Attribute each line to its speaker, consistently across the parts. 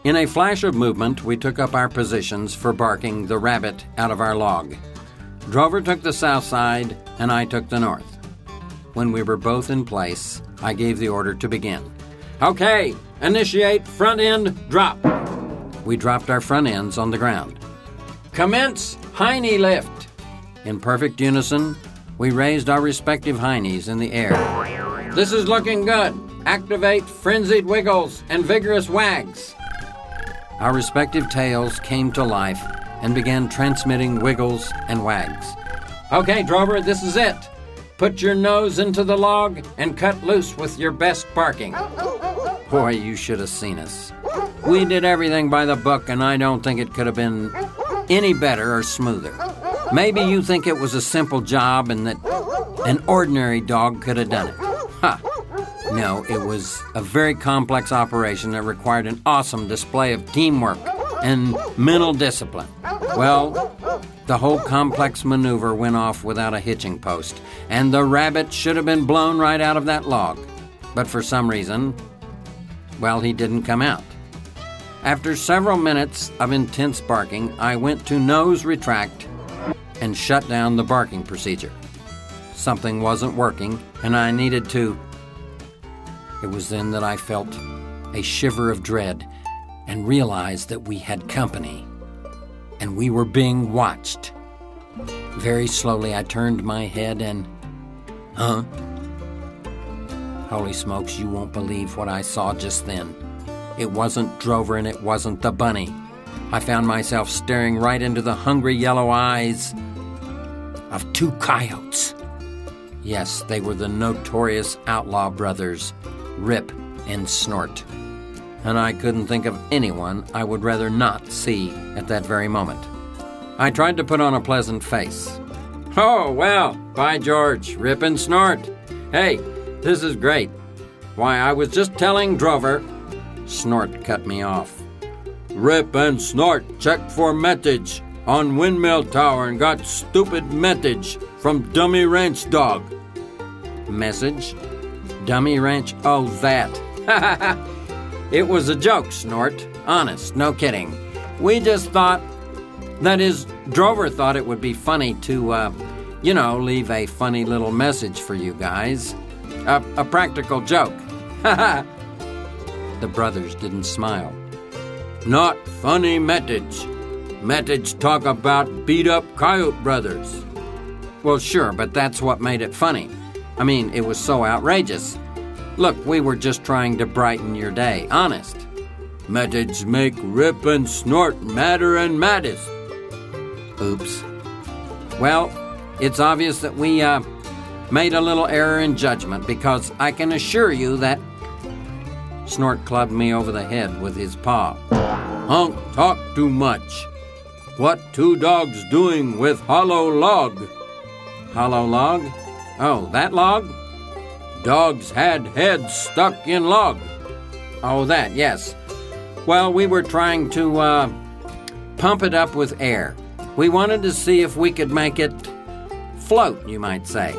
Speaker 1: In a flash of movement, we took up our positions for barking the rabbit out of our log. Drover took the south side, and I took the north. When we were both in place, I gave the order to begin. Okay, initiate front end drop. We dropped our front ends on the ground. Commence hiney lift. In perfect unison, we raised our respective hineys in the air. This is looking good. Activate frenzied wiggles and vigorous wags. Our respective tails came to life and began transmitting wiggles and wags. Okay, Drover, this is it. Put your nose into the log and cut loose with your best barking. Boy, you should have seen us. We did everything by the book, and I don't think it could have been any better or smoother. Maybe you think it was a simple job and that an ordinary dog could have done it. Ha! No, it was a very complex operation that required an awesome display of teamwork and mental discipline. Well, the whole complex maneuver went off without a hitching post, and the rabbit should have been blown right out of that log. But for some reason, well, he didn't come out. After several minutes of intense barking, I went to nose retract and shut down the barking procedure. Something wasn't working, and I needed to... It was then that I felt a shiver of dread and realized that we had company, and we were being watched. Very slowly, I turned my head and... Huh? Holy smokes, you won't believe what I saw just then. It wasn't Drover and it wasn't the bunny. I found myself staring right into the hungry yellow eyes of two coyotes. Yes, they were the notorious outlaw brothers, Rip and Snort. And I couldn't think of anyone I would rather not see at that very moment. I tried to put on a pleasant face. Oh, well, by George, Rip and Snort. Hey, this is great. Why, I was just telling Drover... Snort cut me off. Rip and Snort checked for message on Windmill Tower and got stupid message from Dummy Ranch Dog. Message? Dummy Ranch? Oh, that. It was a joke, Snort. Honest, no kidding. We just thought... That is, Drover thought it would be funny to, leave a funny little message for you guys. A practical joke. The brothers didn't smile. Not funny message. Message talk about beat-up coyote brothers. Well, sure, but that's what made it funny. I mean, it was so outrageous. Look, we were just trying to brighten your day, honest. Message make Rip and Snort madder and maddest. Oops. Well, it's obvious that we, made a little error in judgment, because I can assure you that... Snort clubbed me over the head with his paw. Honk talk too much. What two dogs doing with hollow log? Hollow log? Oh, that log? Dogs had heads stuck in log. Oh, that, yes. Well, we were trying to, pump it up with air. We wanted to see if we could make it float, you might say.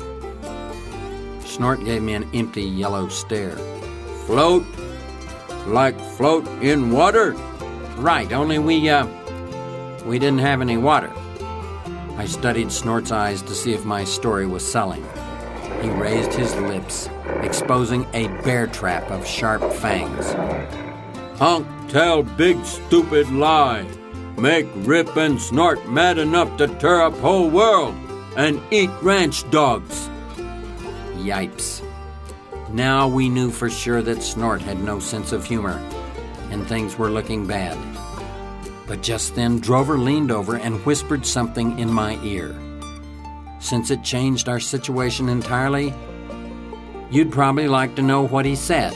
Speaker 1: Snort gave me an empty yellow stare. Float? Like float in water? Right, only we didn't have any water. I studied Snort's eyes to see if my story was selling. He raised his lips, exposing a bear trap of sharp fangs. Honk tell big stupid lie. Make Rip and Snort mad enough to tear up whole world and eat ranch dogs. Yipes. Now we knew for sure that Snort had no sense of humor, and things were looking bad. But just then, Drover leaned over and whispered something in my ear. Since it changed our situation entirely, you'd probably like to know what he said.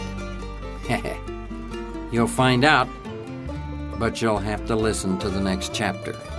Speaker 1: You'll find out, but you'll have to listen to the next chapter.